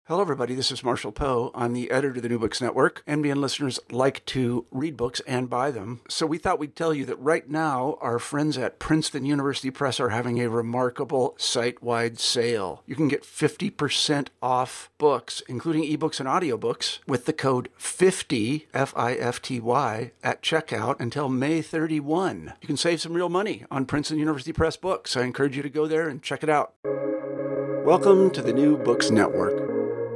Hello, everybody. This is Marshall Poe. I'm the editor of the New Books Network. NBN listeners like to read books and buy them. So we thought we'd tell you that right now, our friends at Princeton University Press are having a remarkable site-wide sale. You can get 50% off books, including ebooks and audiobooks, with the code 50, F-I-F-T-Y, at checkout until May 31. You can save some real money on Princeton University Press books. I encourage you to go there and check it out. Welcome to the New Books Network.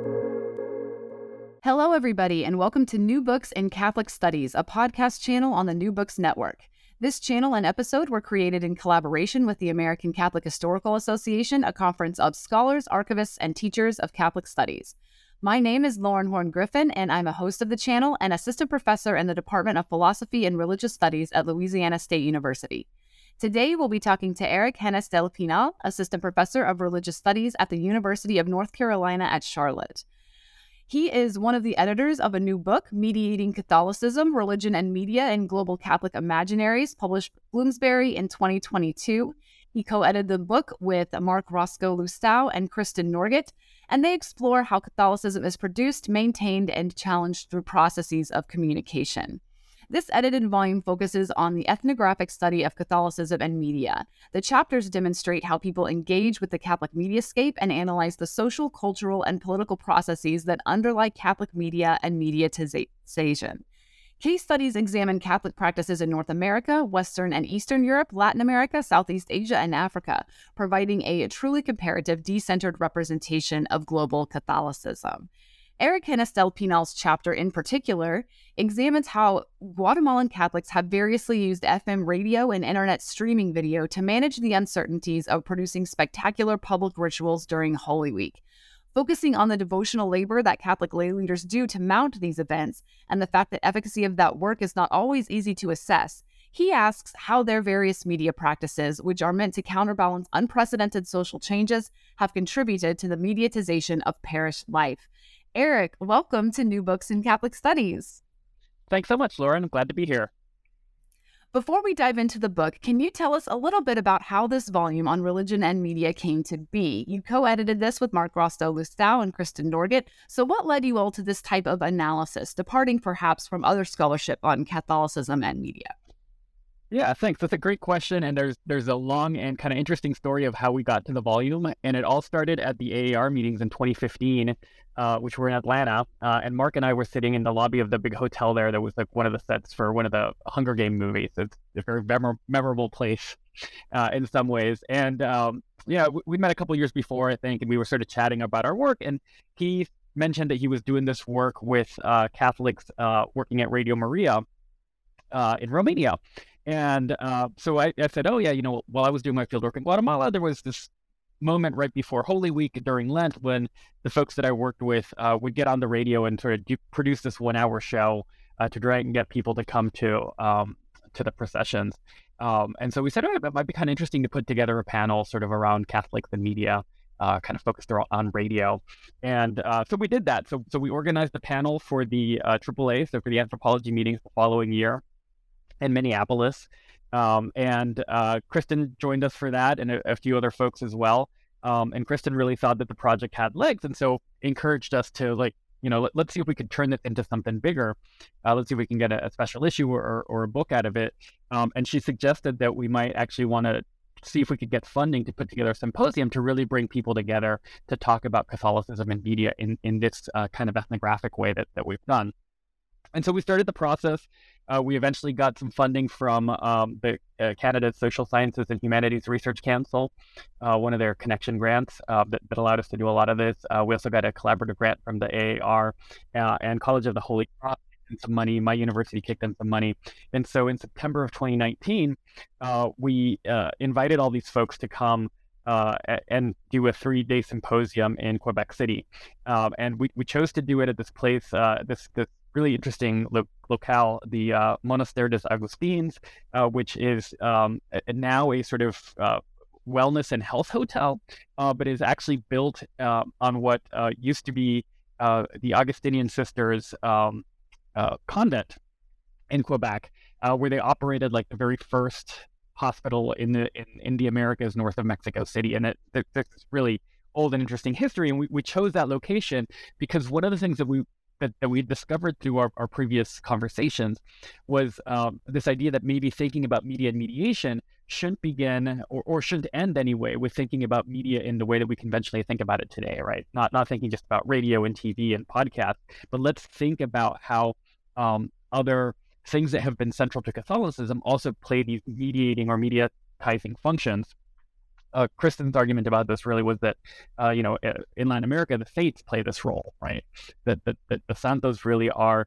Hello, everybody, and welcome to New Books in Catholic Studies, a podcast channel on the New Books Network. This channel and episode were created in collaboration with the American Catholic Historical Association, a conference of scholars, archivists, and teachers of Catholic studies. My name is Lauren Horn-Griffin, and I'm a host of the channel and assistant professor in the Department of Philosophy and Religious Studies at Louisiana State University. Today, we'll be talking to Eric Hennis del Pinal, assistant professor of religious studies at the University of North Carolina at Charlotte. He is one of the editors of a new book, Mediating Catholicism, Religion and Media in Global Catholic Imaginaries, published by Bloomsbury in 2022. He co-edited the book with Mark Roscoe-Lustow and Kristen Norgett, and they explore how Catholicism is produced, maintained, and challenged through processes of communication. This edited volume focuses on the ethnographic study of Catholicism and media. The chapters demonstrate how people engage with the Catholic mediascape and analyze the social, cultural, and political processes that underlie Catholic media and mediatization. Case studies examine Catholic practices in North America, Western and Eastern Europe, Latin America, Southeast Asia, and Africa, providing a truly comparative, decentered representation of global Catholicism. Eric Hennis del Pinal's chapter in particular examines how Guatemalan Catholics have variously used FM radio and internet streaming video to manage the uncertainties of producing spectacular public rituals during Holy Week. Focusing on the devotional labor that Catholic lay leaders do to mount these events and the fact that efficacy of that work is not always easy to assess, he asks how their various media practices, which are meant to counterbalance unprecedented social changes, have contributed to the mediatization of parish life. Eric, welcome to New Books in Catholic Studies. Thanks so much, Lauren. I'm glad to be here. Before we dive into the book, can you tell us a little bit about how this volume on religion and media came to be? You co-edited this with Mark Roscoe-Lustow and Kristen Norgett. So what led you all to this type of analysis, departing perhaps from other scholarship on Catholicism and media? Yeah, thanks. That's a great question. And there's a long and kind of interesting story of how we got to the volume. And it all started at the AAR meetings in 2015, which were in Atlanta. And Mark and I were sitting in the lobby of the big hotel there that was like one of the sets for one of the Hunger Game movies. It's a very memorable place in some ways. And we met a couple of years before, I think, and we were sort of chatting about our work. And he mentioned that he was doing this work with Catholics working at Radio Maria in Romania. And so I said, oh, yeah, while I was doing my fieldwork in Guatemala, there was this moment right before Holy Week during Lent when the folks that I worked with would get on the radio and sort of produce this 1-hour show to try and get people to come to the processions. And so we said, it might be kind of interesting to put together a panel sort of around Catholics and media, kind of focused on radio. And so we did that. So we organized a panel for the AAA, so for the anthropology meetings the following year in Minneapolis. And Kristen joined us for that and a few other folks as well. And Kristen really thought that the project had legs and so encouraged us to let's see if we could turn this into something bigger. Let's see if we can get a special issue or a book out of it. And she suggested that we might actually want to see if we could get funding to put together a symposium to really bring people together to talk about Catholicism and media in this kind of ethnographic way that we've done. And so we started the process. We eventually got some funding from the Canada's Social Sciences and Humanities Research Council, one of their connection grants that allowed us to do a lot of this. We also got a collaborative grant from the AAR and College of the Holy Cross and some money. My university kicked in some money. And so in September of 2019, we invited all these folks to come and do a 3-day symposium in Quebec City. And we chose to do it at this place, this really interesting locale, the Monastère des Augustins, which is now a sort of wellness and health hotel, but is actually built on what used to be the Augustinian sisters' convent in Quebec, where they operated like the very first hospital in the Americas north of Mexico City. And there's this really old and interesting history. And we chose that location because one of the things that we discovered through our previous conversations was this idea that maybe thinking about media and mediation shouldn't begin or shouldn't end anyway with thinking about media in the way that we conventionally think about it today, right? Not thinking just about radio and TV and podcasts, but let's think about how other things that have been central to Catholicism also play these mediating or mediatizing functions. Kristen's argument about this really was that, in Latin America, the faiths play this role, right? That the Santos really are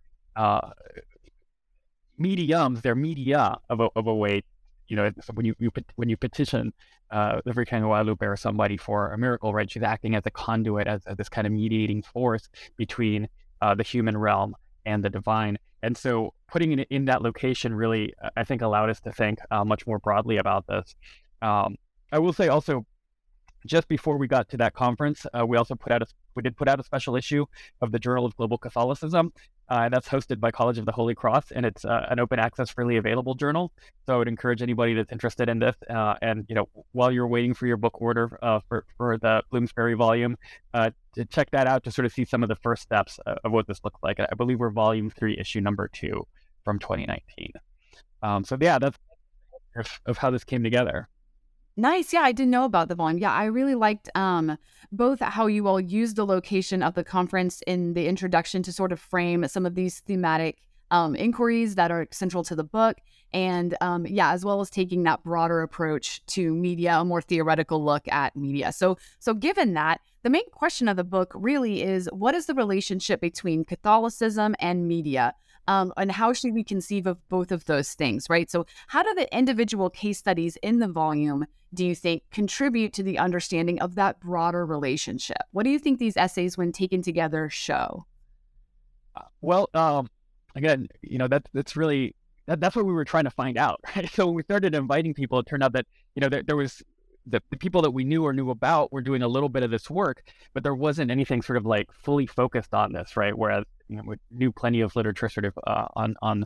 mediums, they're media of a way. So when you petition the Virgin of Guadalupe or somebody for a miracle, right? She's acting as a conduit, as this kind of mediating force between the human realm and the divine. And so putting it in that location really, I think, allowed us to think much more broadly about this. I will say also, just before we got to that conference, we did put out a special issue of the Journal of Global Catholicism. That's hosted by College of the Holy Cross, and it's an open access, freely available journal. So I would encourage anybody that's interested in this, and while you're waiting for your book order for the Bloomsbury volume, to check that out to sort of see some of the first steps of what this looks like. I believe we're volume 3, issue number 2 from 2019. So yeah, that's of how this came together. Nice. Yeah, I didn't know about the volume. Yeah, I really liked both how you all used the location of the conference in the introduction to sort of frame some of these thematic inquiries that are central to the book. And as well as taking that broader approach to media, a more theoretical look at media. So given that, the main question of the book really is, what is the relationship between Catholicism and media? And how should we conceive of both of those things, right? So how do the individual case studies in the volume, do you think, contribute to the understanding of that broader relationship? What do you think these essays, when taken together, show? Well, again, that's really, that's what we were trying to find out, right? So when we started inviting people, it turned out that, there was the people that we knew about were doing a little bit of this work, but there wasn't anything sort of like fully focused on this, right? Whereas, we knew plenty of literature sort of on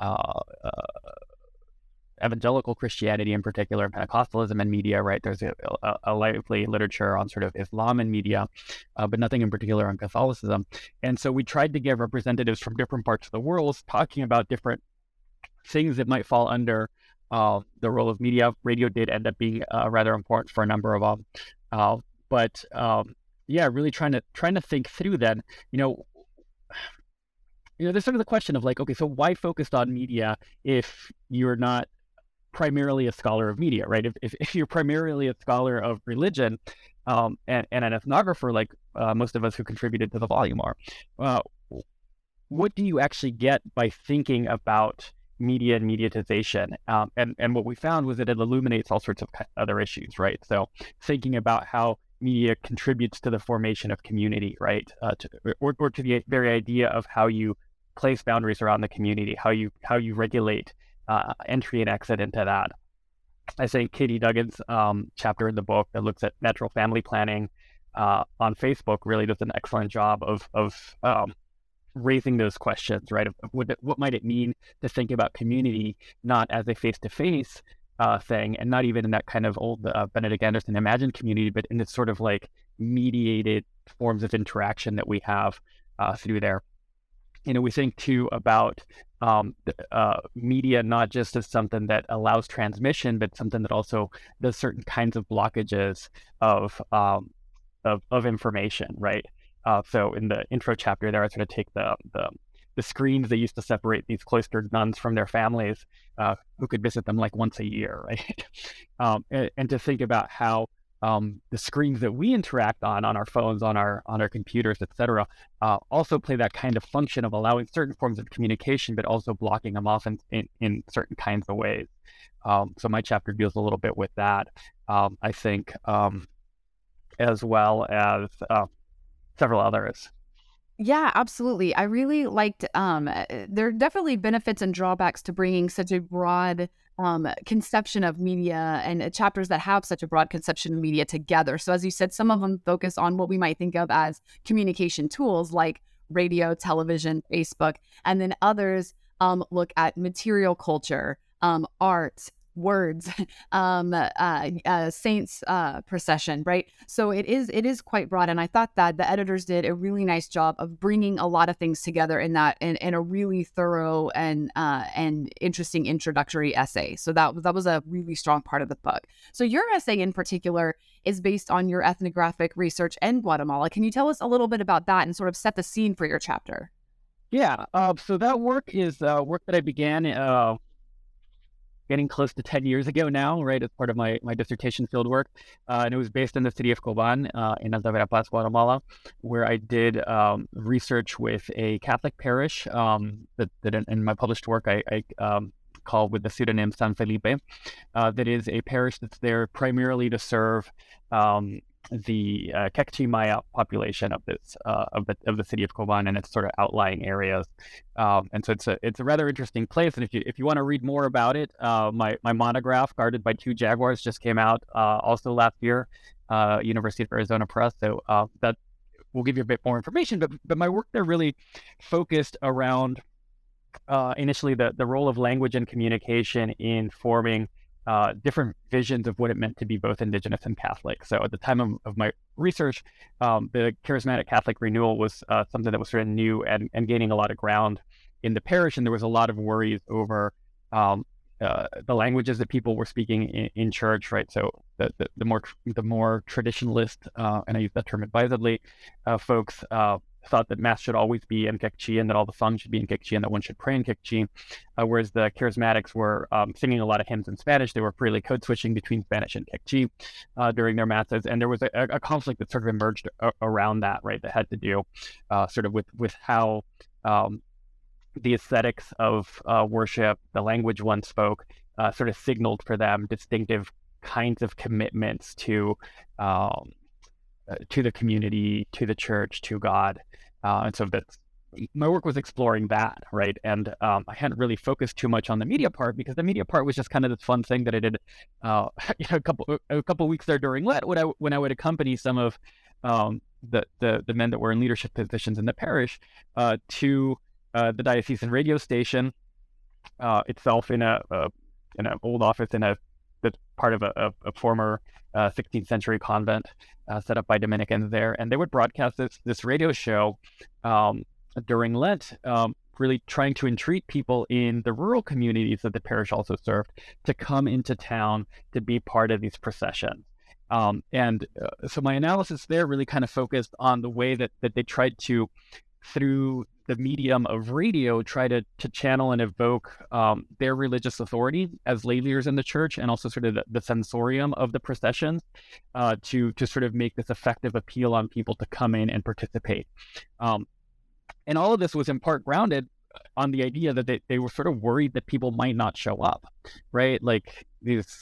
evangelical Christianity in particular, Pentecostalism and media, right? There's a lively literature on sort of Islam and media, but nothing in particular on Catholicism. And so we tried to get representatives from different parts of the world talking about different things that might fall under the role of media. Radio did end up being rather important for a number of them. But really trying to think through then, there's sort of the question of like, okay, so why focused on media if you're not primarily a scholar of media, right? If you're primarily a scholar of religion and an ethnographer, like most of us who contributed to the volume are, what do you actually get by thinking about media and mediatization? And what we found was that it illuminates all sorts of other issues, right? So thinking about how media contributes to the formation of community, right? Or to the very idea of how you place boundaries around the community, how you regulate entry and exit into that. I think Katie Duggan's chapter in the book that looks at natural family planning on Facebook really does an excellent job of raising those questions, right? Of what might it mean to think about community not as a face-to-face thing, and not even in that kind of old Benedict Anderson imagined community, but in this sort of like mediated forms of interaction that we have through there. We think too about media not just as something that allows transmission, but something that also does certain kinds of blockages of information, right? So in the intro chapter there, I sort of take the screens that used to separate these cloistered nuns from their families, who could visit them like once a year, right? And to think about how the screens that we interact on our phones, on our computers, etc., also play that kind of function of allowing certain forms of communication, but also blocking them off in certain kinds of ways. So my chapter deals a little bit with that, I think, as well as several others. Yeah, absolutely. I really liked, there are definitely benefits and drawbacks to bringing such a broad conception of media and chapters that have such a broad conception of media together. So as you said, some of them focus on what we might think of as communication tools like radio, television, Facebook, and then others look at material culture, art, words, saints procession, right? So it is quite broad, and I thought that the editors did a really nice job of bringing a lot of things together in that in a really thorough and interesting introductory essay. So that was a really strong part of the book. So your essay in particular is based on your ethnographic research in Guatemala. Can you tell us a little bit about that and sort of set the scene for your chapter? Yeah. So that work is work that I began getting close to 10 years ago now, right, as part of my dissertation fieldwork. And it was based in the city of Coban in Alta Verapaz, Guatemala, where I did research with a Catholic parish that in my published work I call with the pseudonym San Felipe, that is a parish that's there primarily to serve the Kekchi Maya population of this of the city of Coban and its sort of outlying areas, and so it's a rather interesting place. And if you want to read more about it, my monograph Guarded by Two Jaguars just came out also last year, University of Arizona Press. So that will give you a bit more information. But my work there really focused around initially the role of language and communication in forming different visions of what it meant to be both Indigenous and Catholic. So at the time of my research, the charismatic Catholic renewal was something that was sort of new and gaining a lot of ground in the parish, and there was a lot of worries over the languages that people were speaking in church, right? So the more traditionalist, and I use that term advisedly, folks thought that Mass should always be in Kekchi and that all the songs should be in Kekchi and that one should pray in Kekchi, whereas the charismatics were singing a lot of hymns in Spanish. They were freely code switching between Spanish and Kekchi during their Masses, and there was a conflict that sort of emerged around that, right, that had to do sort of with how the aesthetics of worship, the language one spoke, sort of signaled for them distinctive kinds of commitments to the community, to the church, to God. And so my work was exploring that, right? And I hadn't really focused too much on the media part because the media part was just kind of this fun thing that I did a couple weeks there during Lent when I would accompany some of the men that were in leadership positions in the parish to the diocesan radio station itself in an old office that's part of a former 16th century convent set up by Dominicans there, and they would broadcast this radio show during Lent, really trying to entreat people in the rural communities that the parish also served to come into town to be part of these processions. So my analysis there really kind of focused on the way that they tried to, through the medium of radio, try to channel and evoke their religious authority as lay leaders in the church, and also sort of the sensorium of the processions to sort of make this effective appeal on people to come in and participate. And all of this was in part grounded on the idea that they were sort of worried that people might not show up, right? Like these,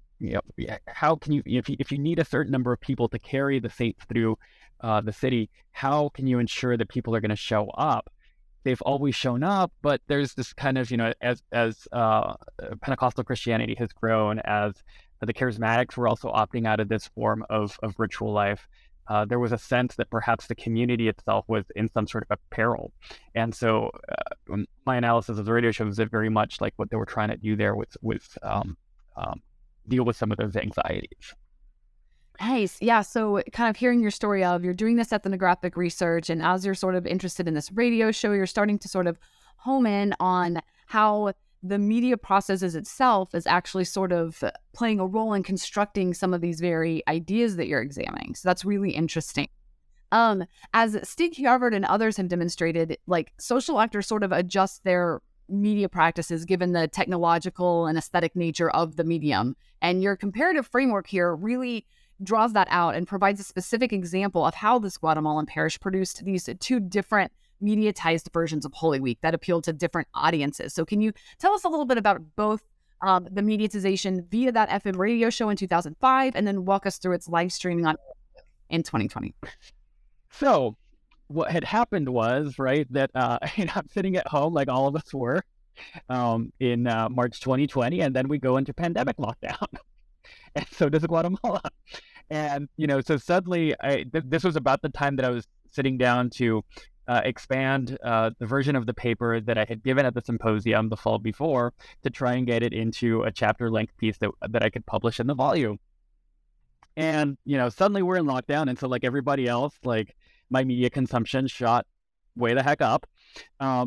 how can you, if you need a certain number of people to carry the saints through the city, how can you ensure that people are going to show up? They've always shown up, but there's this kind of, as Pentecostal Christianity has grown, as the charismatics were also opting out of this form of ritual life, there was a sense that perhaps the community itself was in some sort of a peril. And so my analysis of the radio show was very much like what they were trying to do there was deal with some of those anxieties. Nice. Yeah. So kind of hearing your story of you're doing this ethnographic research, and as you're sort of interested in this radio show, you're starting to sort of home in on how the media processes itself is actually sort of playing a role in constructing some of these very ideas that you're examining. So that's really interesting. As Stig Hjärvard and others have demonstrated, like social actors sort of adjust their media practices given the technological and aesthetic nature of the medium. And your comparative framework here really draws that out and provides a specific example of how this Guatemalan parish produced these two different mediatized versions of Holy Week that appealed to different audiences. So can you tell us a little bit about both the mediatization via that FM radio show in 2005, and then walk us through its live streaming in 2020? So what had happened was, right, that I'm sitting at home like all of us were in March 2020, and then we go into pandemic lockdown. And so does Guatemala. And, so suddenly, this was about the time that I was sitting down to expand the version of the paper that I had given at the symposium the fall before to try and get it into a chapter-length piece that I could publish in the volume. And, suddenly we're in lockdown. And so like everybody else, like my media consumption shot way the heck up. I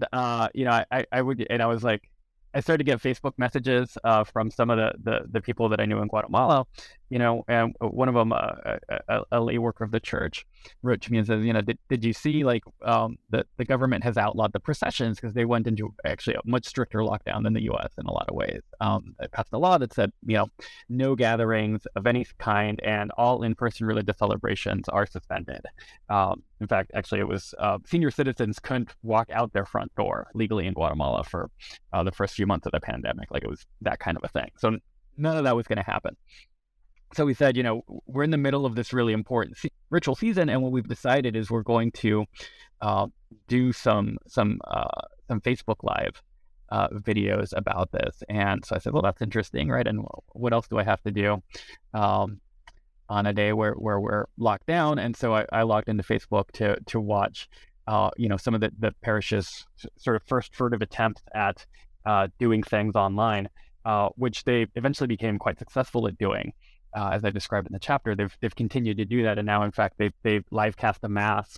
was like, I started to get Facebook messages from some of the people that I knew in Guatemala, and one of them, a lay worker of the church, wrote to me and says, did you see like the government has outlawed the processions because they went into actually a much stricter lockdown than the U.S. in a lot of ways. They passed a law that said, no gatherings of any kind and all in-person religious celebrations are suspended. In fact, actually, it was senior citizens couldn't walk out their front door legally in Guatemala for the first few months of the pandemic. Like it was that kind of a thing. So none of that was going to happen. So we said, we're in the middle of this really important ritual season, and what we've decided is we're going to do some Facebook Live videos about this. And so I said, well, that's interesting, right? And what else do I have to do on a day where we're locked down? And so I logged into Facebook to watch, some of the parish's sort of first furtive attempts at doing things online, which they eventually became quite successful at doing. As I described in the chapter, they've continued to do that, and now, in fact, they've live cast a mass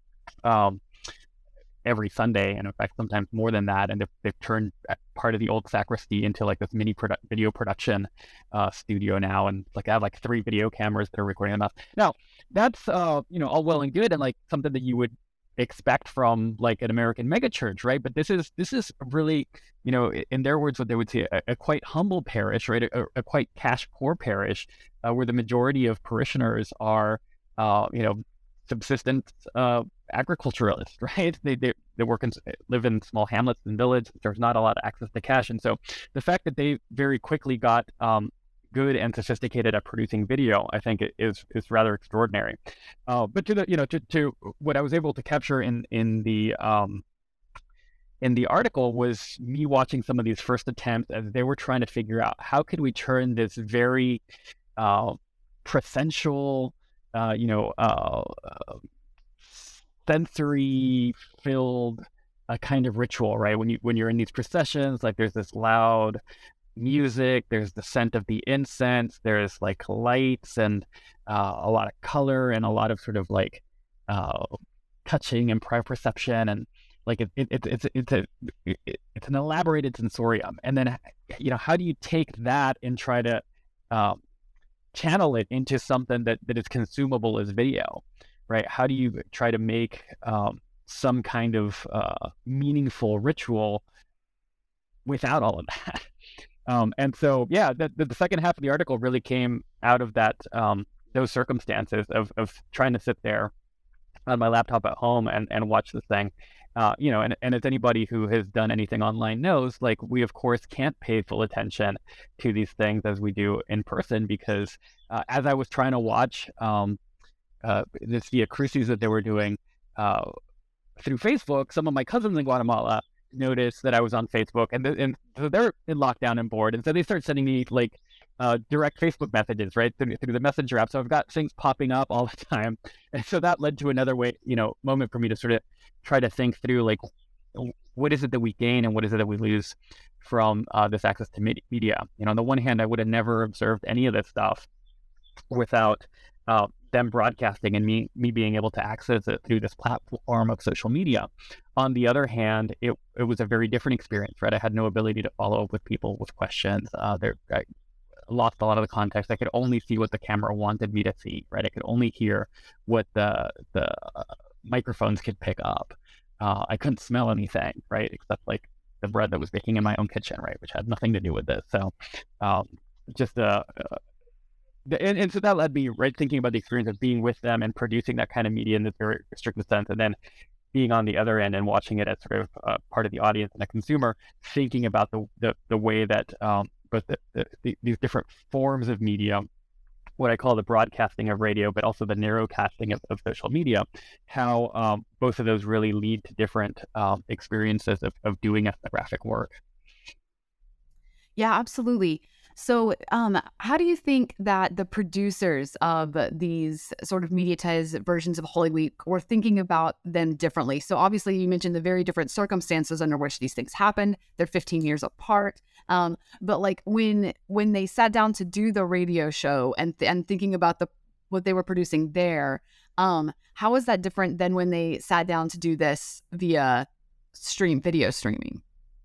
every Sunday, and in fact, sometimes more than that. And they've turned part of the old sacristy into like this mini video production studio now, and like I have like 3 video cameras that are recording the mass. Now, that's all well and good, and like something that you would expect from like an American megachurch, right? But this is really, in their words, what they would say, a quite humble parish, right? A quite cash poor parish, where the majority of parishioners are, subsistence agriculturalists, right? They live in small hamlets and villages. There's not a lot of access to cash, and so the fact that they very quickly got good and sophisticated at producing video, I think is rather extraordinary. But to what I was able to capture in the article was me watching some of these first attempts as they were trying to figure out how could we turn this very presential, sensory-filled kind of ritual, right? When you're in these processions, like there's this loud music, there's the scent of the incense, there's like lights and a lot of color and a lot of sort of like touching and proprioception, and like it's an elaborated sensorium. And then how do you take that and try to channel it into something that is consumable as video, right? How do you try to make some kind of meaningful ritual without all of that? And so, the second half of the article really came out of that, those circumstances of trying to sit there on my laptop at home and watch this thing. And as anybody who has done anything online knows, like we of course can't pay full attention to these things as we do in person, because as I was trying to watch this Via Crucis that they were doing through Facebook, some of my cousins in Guatemala noticed that I was on Facebook, and so they're in lockdown and bored, and so they start sending me like direct Facebook messages, right, through the Messenger app. So I've got things popping up all the time, and so that led to another moment for me to sort of try to think through, like, what is it that we gain and what is it that we lose from this access to media? On the one hand, I would have never observed any of this stuff without them broadcasting and me being able to access it through this platform of social media. On the other hand, it was a very different experience, right? I had no ability to follow up with people with questions. I lost a lot of the context. I could only see what the camera wanted me to see, right? I could only hear what the microphones could pick up. I couldn't smell anything, right? Except like the bread that was baking in my own kitchen, right? Which had nothing to do with this. So and so that led me, right, thinking about the experience of being with them and producing that kind of media in this very restricted sense, and then being on the other end and watching it as sort of part of the audience and a consumer, thinking about the way that both these different forms of media, what I call the broadcasting of radio, but also the narrowcasting of social media, how both of those really lead to different experiences of doing ethnographic work. Yeah, absolutely. So, how do you think that the producers of these sort of mediatized versions of Holy Week were thinking about them differently? So, obviously, you mentioned the very different circumstances under which these things happened. They're 15 years apart. But like when they sat down to do the radio show and thinking about what they were producing there, how is that different than when they sat down to do this via video streaming?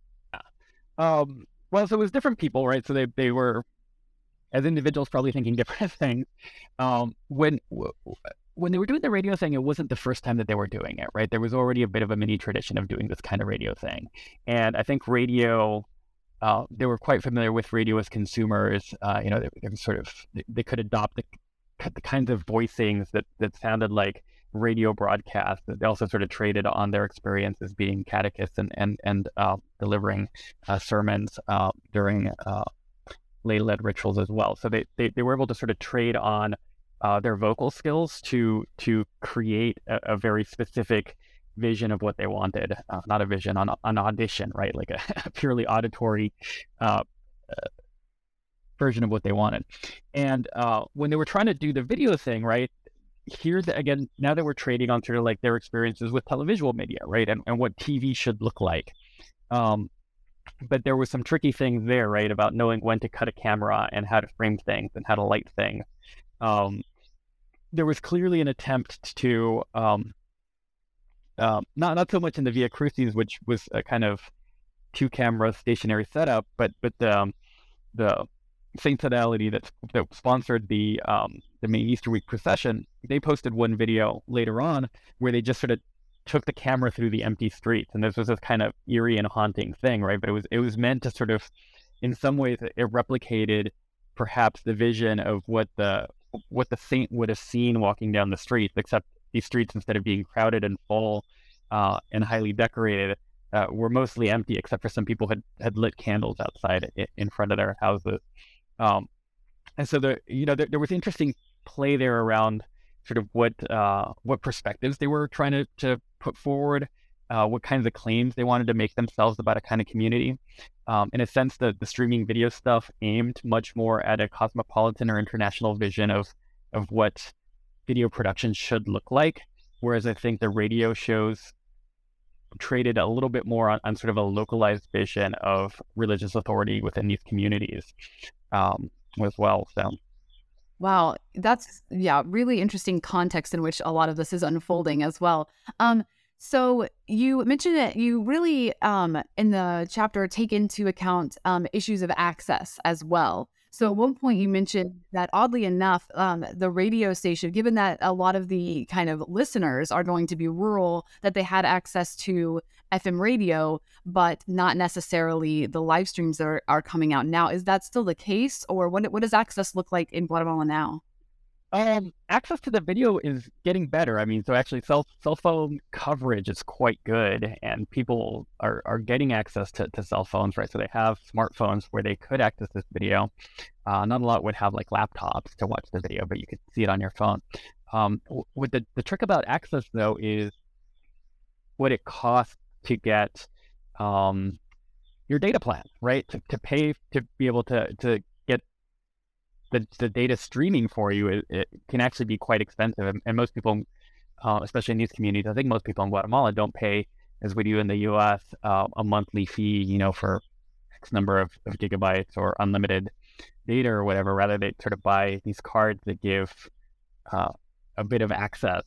Well, so it was different people, right? So they were, as individuals, probably thinking different things. When they were doing the radio thing, it wasn't the first time that they were doing it, right? There was already a bit of a mini tradition of doing this kind of radio thing. And I think radio, they were quite familiar with radio as consumers. They were sort of, they could adopt the kinds of voicings that sounded like radio broadcasts. They also sort of traded on their experience as being catechists and delivering sermons during lay-led rituals as well. So they were able to sort of trade on their vocal skills to create a very specific vision of what they wanted, not a vision, on audition, right? Like a purely auditory version of what they wanted. And when they were trying to do the video thing, right, here again, now that we're trading on sort of like their experiences with televisual media, right, and what TV should look like. But there was some tricky things there, right, about knowing when to cut a camera and how to frame things and how to light things. There was clearly an attempt to not so much in the Via Crucis, which was a kind of 2-camera stationary setup, but the Saint Fidelity that sponsored the main Easter week procession. They posted one video later on where they just sort of took the camera through the empty streets, and this was this kind of eerie and haunting thing, right? But it was meant to sort of, in some ways, it replicated perhaps the vision of what the saint would have seen walking down the streets, except these streets, instead of being crowded and full and highly decorated, were mostly empty, except for some people had lit candles outside in front of their houses. And so there was interesting play there around sort of what perspectives they were trying to put forward, what kinds of claims they wanted to make themselves about a kind of community. In a sense, the streaming video stuff aimed much more at a cosmopolitan or international vision of what video production should look like, whereas I think the radio shows traded a little bit more on sort of a localized vision of religious authority within these communities as well. So. Wow, that's really interesting context in which a lot of this is unfolding as well. So you mentioned that you really in the chapter take into account issues of access as well. So at one point you mentioned that, oddly enough, the radio station, given that a lot of the kind of listeners are going to be rural, that they had access to FM radio, but not necessarily the live streams that are coming out now. Is that still the case, or what does access look like in Guatemala now? Access to the video is getting better. I mean, so actually cell phone coverage is quite good, and people are getting access to cell phones, right? So they have smartphones where they could access this video. Not a lot would have like laptops to watch the video, but you could see it on your phone. With the trick about access, though, is what it costs to get your data plan, right? To pay to be able to get the data streaming for you, it can actually be quite expensive. And most people, especially in these communities, I think most people in Guatemala don't pay, as we do in the U.S., a monthly fee, for X number of gigabytes or unlimited data or whatever. Rather, they sort of buy these cards that give a bit of access,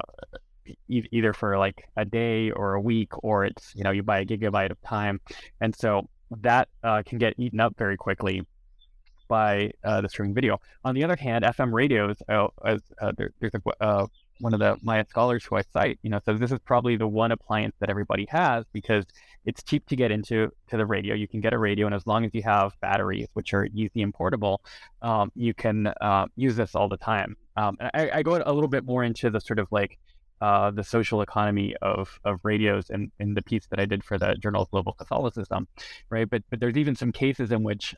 either for like a day or a week, or it's, you buy a gigabyte of time. And so that can get eaten up very quickly by the streaming video. On the other hand, FM radios, there's one of the Maya scholars who I cite, says this is probably the one appliance that everybody has because it's cheap to get into the radio. You can get a radio, and as long as you have batteries, which are easy and portable, you can use this all the time. I go a little bit more into the sort of like the social economy of radios in the piece that I did for the Journal of Global Catholicism, right? But there's even some cases in which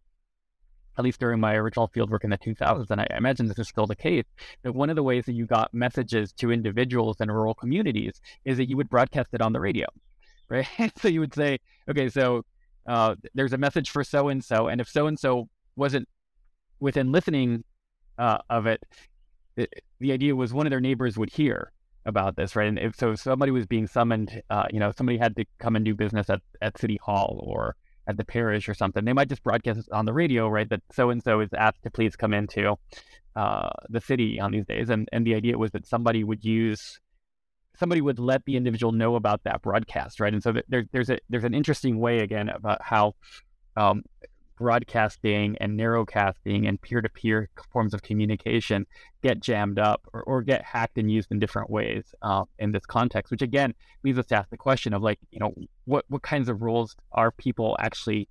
at least during my original fieldwork in the 2000s, and I imagine this is still the case, that one of the ways that you got messages to individuals in rural communities is that you would broadcast it on the radio, right? So you would say, okay, so there's a message for so-and-so, and if so-and-so wasn't within listening of it, the idea was one of their neighbors would hear about this, right? And if so, somebody was being summoned, somebody had to come and do business at City Hall or at the parish or something. They might just broadcast it on the radio, right? That so-and-so is asked to please come into the city on these days. And the idea was that somebody would let the individual know about that broadcast, right? And so there's an interesting way, again, about how broadcasting and narrowcasting and peer-to-peer forms of communication get jammed up or get hacked and used in different ways in this context, which again leads us to ask the question of, like, what kinds of roles are people actually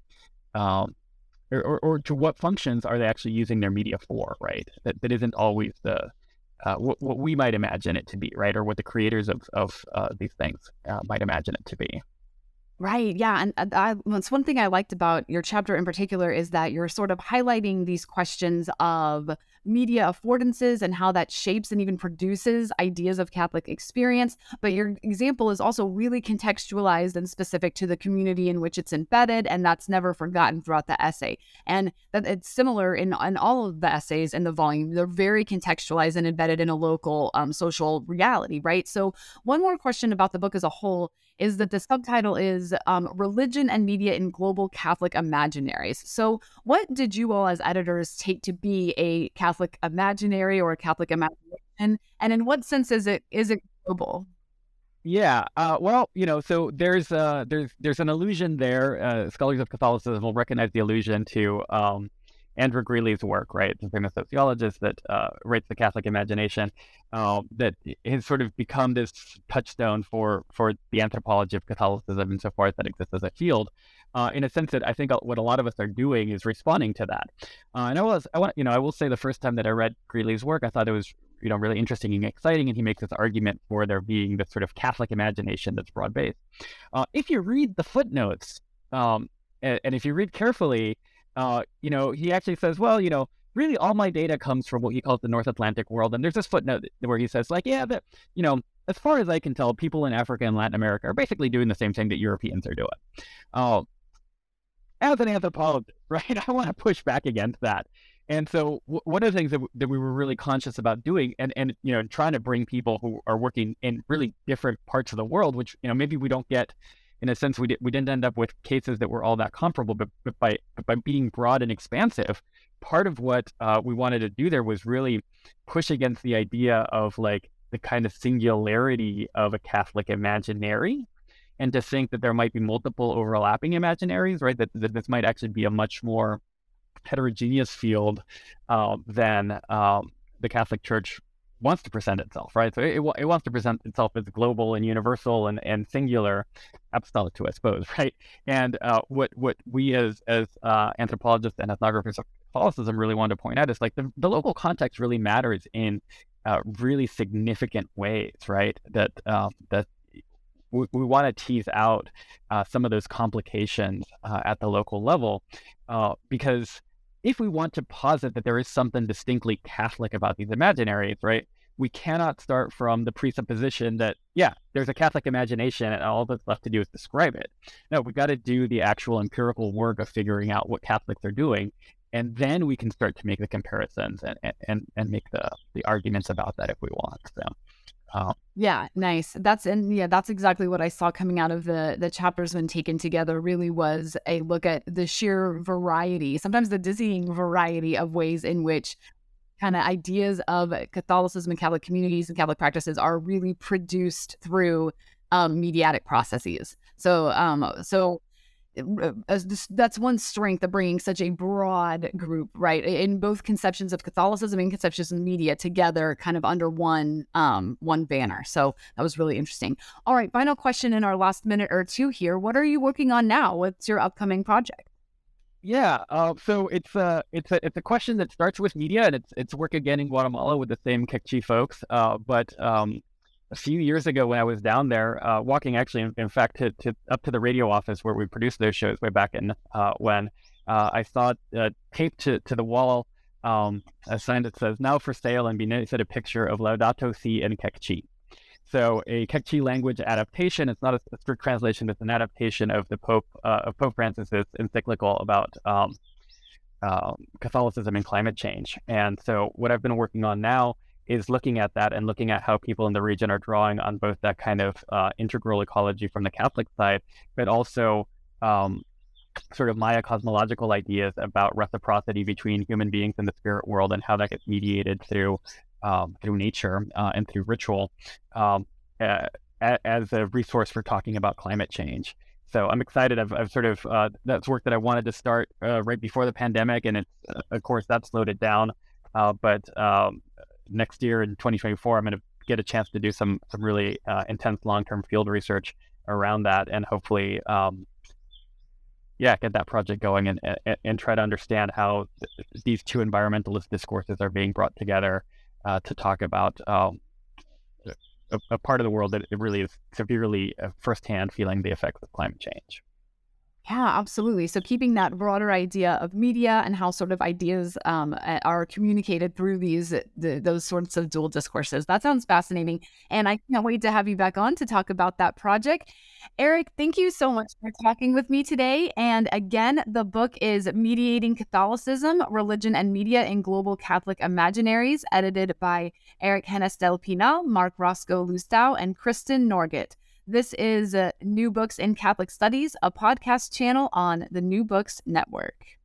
or to what functions are they actually using their media for, right? That isn't always the what we might imagine it to be, right? Or what the creators of these things might imagine it to be. Right. Yeah. And that's one thing I liked about your chapter in particular, is that you're sort of highlighting these questions of media affordances and how that shapes and even produces ideas of Catholic experience. But your example is also really contextualized and specific to the community in which it's embedded. And that's never forgotten throughout the essay. And that it's similar in all of the essays in the volume. They're very contextualized and embedded in a local social reality. Right. So one more question about the book as a whole is that the subtitle is Religion and Media in Global Catholic Imaginaries. So what did you all as editors take to be a Catholic imaginary or a Catholic imagination? And in what sense is it global? Yeah, so there's an allusion there. Scholars of Catholicism will recognize the allusion to Andrew Greeley's work, right? The famous sociologist that writes The Catholic Imagination, that has sort of become this touchstone for the anthropology of Catholicism insofar as that exists as a field. In a sense that I think what a lot of us are doing is responding to that. And I will say the first time that I read Greeley's work, I thought it was really interesting and exciting, and he makes this argument for there being this sort of Catholic imagination that's broad-based. If you read the footnotes, and if you read carefully, he actually says, well, really all my data comes from what he calls the North Atlantic world. And there's this footnote where he says, like, yeah, that, as far as I can tell, people in Africa and Latin America are basically doing the same thing that Europeans are doing. As an anthropologist, right, I want to push back against that. And so one of the things that we were really conscious about doing and trying to bring people who are working in really different parts of the world, which, maybe we don't get, in a sense, we didn't end up with cases that were all that comparable, but by being broad and expansive, part of what we wanted to do there was really push against the idea of, like, the kind of singularity of a Catholic imaginary, and to think that there might be multiple overlapping imaginaries, right? That this might actually be a much more heterogeneous field than the Catholic Church wants to present itself, right? So it wants to present itself as global and universal and singular, apostolic too, I suppose, right? And what we as anthropologists and ethnographers of Catholicism really wanted to point out is, like, the local context really matters in really significant ways, right? That we want to tease out some of those complications at the local level, because if we want to posit that there is something distinctly Catholic about these imaginaries, right, we cannot start from the presupposition that, yeah, there's a Catholic imagination and all that's left to do is describe it. No, we got to do the actual empirical work of figuring out what Catholics are doing, and then we can start to make the comparisons and make the arguments about that if we want. So. Yeah, nice. That's exactly what I saw coming out of the chapters when taken together. Really was a look at the sheer variety, sometimes the dizzying variety of ways in which kind of ideas of Catholicism and Catholic communities and Catholic practices are really produced through mediatic processes. So that's one strength of bringing such a broad group, right, in both conceptions of Catholicism and conceptions of media together, kind of under one banner. So that was really interesting. All right, final question in our last minute or two here. What are you working on now? What's your upcoming project? Yeah, so it's a question that starts with media, and it's work again in Guatemala with the same Kekchi folks. But a few years ago when I was down there, walking actually, in fact, to up to the radio office where we produced those shows way back in when I saw taped to the wall a sign that says "Now for sale," and beneath it a picture of Laudato Si in Kekchi. So a Kekchi language adaptation. It's not a strict translation. It's an adaptation of the Pope Francis's encyclical about Catholicism and climate change. And so what I've been working on now is looking at that and looking at how people in the region are drawing on both that kind of integral ecology from the Catholic side, but also sort of Maya cosmological ideas about reciprocity between human beings and the spirit world, and how that gets mediated through nature and through ritual as a resource for talking about climate change. So I'm excited. I've sort of that's work that I wanted to start right before the pandemic, and it's of course that slowed it down. But next year in 2024, I'm going to get a chance to do some really intense long-term field research around that, and hopefully, get that project going and try to understand how these two environmentalist discourses are being brought together to talk about a part of the world that it really is severely firsthand feeling the effects of climate change. Yeah, absolutely. So keeping that broader idea of media and how sort of ideas are communicated through those sorts of dual discourses. That sounds fascinating. And I can't wait to have you back on to talk about that project. Eric, thank you so much for talking with me today. And again, the book is Mediating Catholicism, Religion and Media in Global Catholic Imaginaries, edited by Eric Hennes del Pinal, Mark Roscoe Lustau, and Kristen Norgett. This is New Books in Catholic Studies, a podcast channel on the New Books Network.